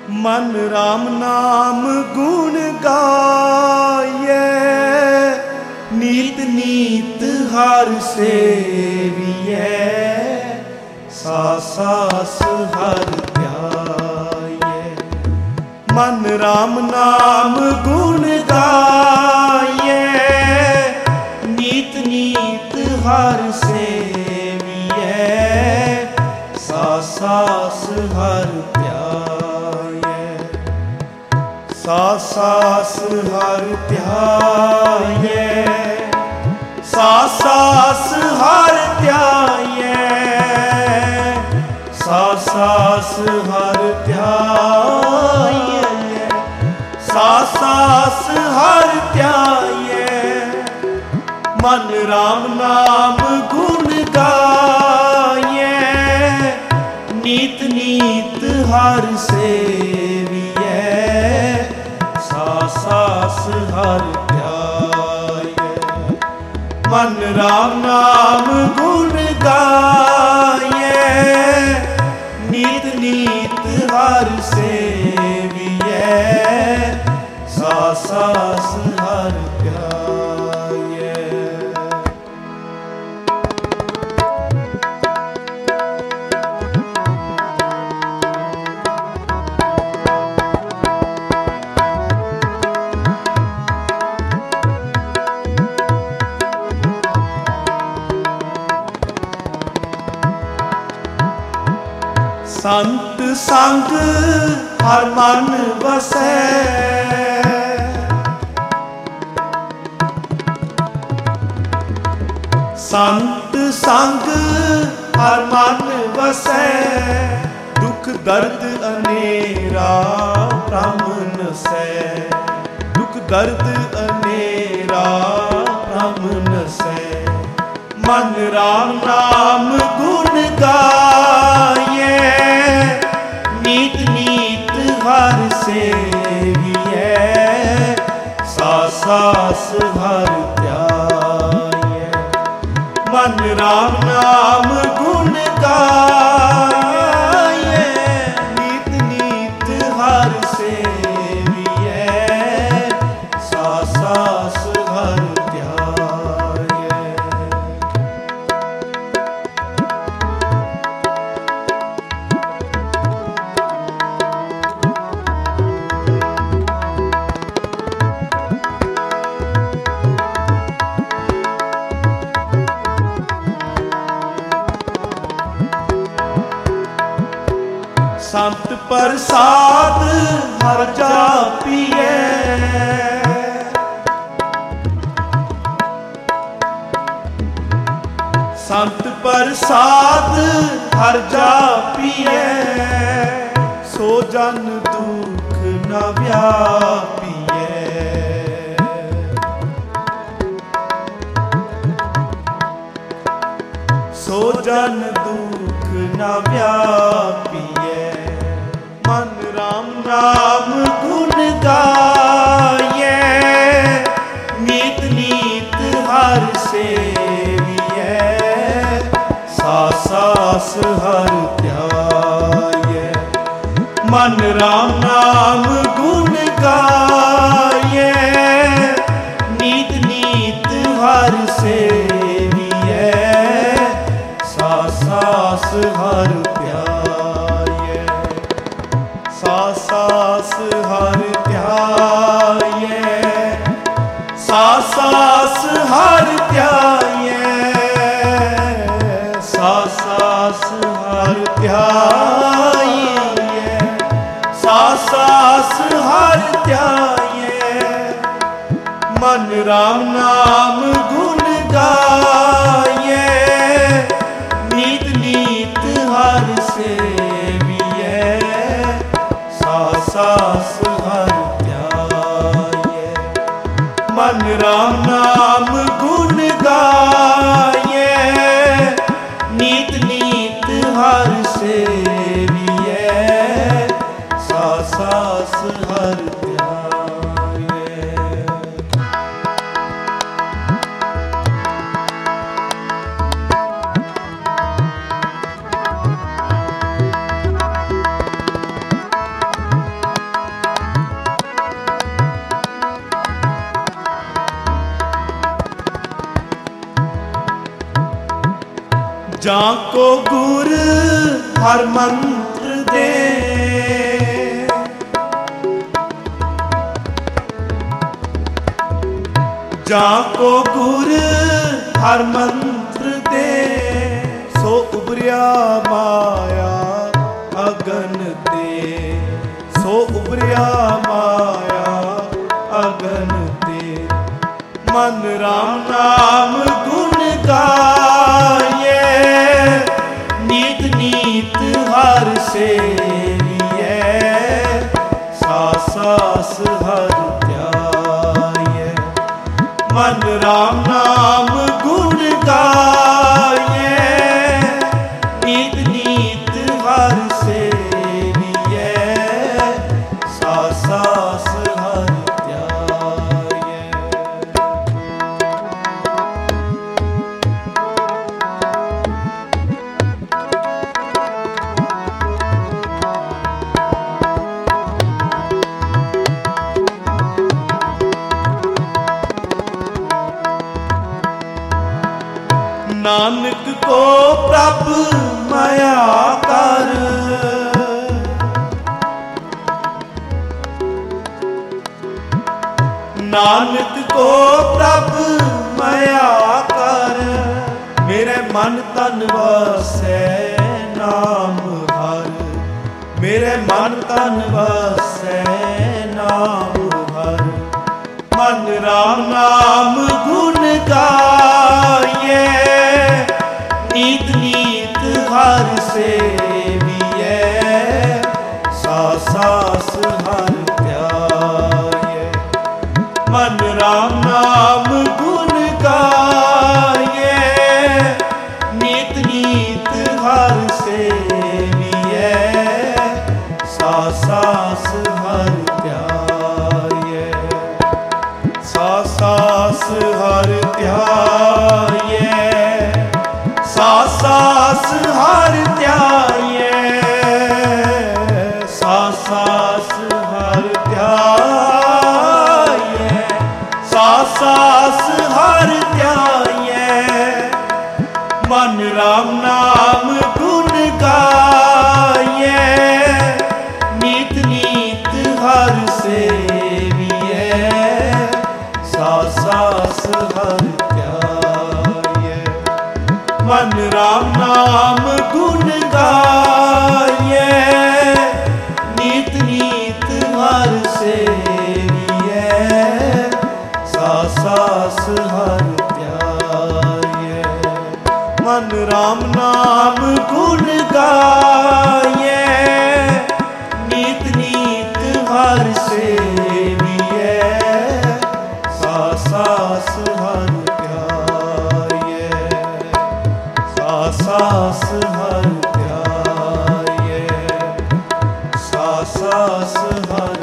मन राम नाम गुण गाये, नीत नीत हर सेविये, सास हर ध्याये। मन राम नाम गुण गाये, नीत नीत हर सेविये, सास हर ध्याये। सास हर ध्याये, सास हर ध्याये, सास हर ध्याये, सास हर ध्याये। मन राम नाम गुण गाये, नीत नीत हर सेविये, सास हर ध्याये। मन राम नाम गुण गाये, नीत नीत हर सेविये, सास हर ध्याये। संत संग हर मन वसै, संत संग हर मन वसै, दुख दर्द अनेरा भ्रम नसै, दुख दर्द अनेरा भ्रम नसै। मन राम नाम गुण गाये, नीत नीत हर सेविये, सास हर ध्याये। मन राम नाम गुण गाये, नीत नीत हर सेविये, सास हर ध्याये। संत प्रसाद हर जापिए, संत प्रसाद हर जापिए, सो जन दुख न व्यापिए। सो जन दुख न व्यापिए। मन राम नाम गुण गाये, नीत नीत हर सेविये, सास हर ध्याये। मन राम नाम गुण गाये, नीत नीत हर सेविये, सास हर ध्याये। सास हर ध्याये, सास हर ध्याये, सास हर ध्याये, सास हर ध्याये। मन राम नाम गुण गाये, नीत नीत हर सेविये, सास हर ध्याये। मन राम नाम गुण गाये, नीत नीत हर सेविये, सास हर ध्याये। ਜਾਂ ਕੋ ਗੁਰ ਹਰ ਮੰਤਰ ਦੇ, ਜਾਂ ਕੋ ਗੁਰ ਹਰ ਮੰਤਰ ਦੇ, ਸੋ ਉਬਰਿਆ ਮਾਇਆ ਅਗਨ ਤੇ, ਸੋ ਉਬਰਿਆ ਮਾਇਆ ਅਗਨ ਤੇ। ਮਨ ਰਾਮ ਨਾਮ ਗੁਣ ਗਾਏ, ਨੀਤ ਨੀਤ ਹਰ ਸੇਵੀਐ, ਸਾਸ ਸਾਸ ਹਰ ਧਿਆਏ। ਮਨ ਰਾਮ ਨਾਮ ਗੁਣ ਗਾਏ, ਨੀਤ ਨੀਤ ਹਰ ਸੇਵੀਐ, ਸਾਸ ਸਾਸ ਹਰ ਧਿਆਏ। ਨਾਨਕ ਕੋ ਪ੍ਰਭ ਮਾਇਆ ਕਰ, ਨਾਨਕ ਕੋ ਪ੍ਰਭ ਮਾਇਆ ਕਰ, ਮੇਰੇ ਮਨ ਤਨ ਵਸੈ ਨਾਮ ਹਰ, ਮੇਰੇ ਮਨ ਤਨ ਵਸੈ ਨਾਮ ਹਰ। ਮਨ ਰਾਮ ਨਾਮ ਗੁਣ ਗਾਏ, ਨੀਤ ਨੀਤ ਹਰ ਸੇਵੀਐ, ਸਾਸ ਸਾਸ ਹਰ ਧਿਆਏ। ਮਨ ਰਾਮ ਨਾਮ ਗੁਣ ਗਾਏ, ਨੀਤ ਨੀਤ ਹਰ ਸੇਵੀਐ, ਸਾਸ ਸਾਸ ਹਰ ਧਿਆਏ। ਸਾਸ ਸਾਸ ਹਰ ਧਿਆਏ, ਸਾਸ ਸਾਸ ਹਰ ਧਿਆਏ, ਸਾਸ ਸਾਸ ਹਰ ਧਿਆਏ, ਸਾਸ ਸਾਸ ਹਰ ਧਿਆਏ। ਮਨ ਰਾਮ ਨਾਮ ਗੁਣ ਗਾਏ, ਨੀਤ ਨੀਤ ਹਰ ਸੇਵੀਐ, ਸਾਸ ਸਾਸ ਹਰ ਧਿਆਏ। ਮਨ ਰਾਮ ਨਾਮ ਗੁਣ ਗਾਏ, ਨੀਤ ਨੀਤ ਹਰ ਸੇਵੀਐ, ਸਾਸ ਸਾਸ ਹਰ ਧਿਆਏ। ਮਨ ਰਾਮ ਨਾਮ ਗੁਣ ਗਾਏ, ਨੀਤ ਨੀਤ ਹਰ ਸੇਵੀਐ, ਸਾਸ ਸਾਸ ਹਰ ਧਿਆਏ, ਸਾਸ ਸਾਸ ਹਰ ਧਿਆਏ, ਸਾਸ ਸਾਸ ਹਰ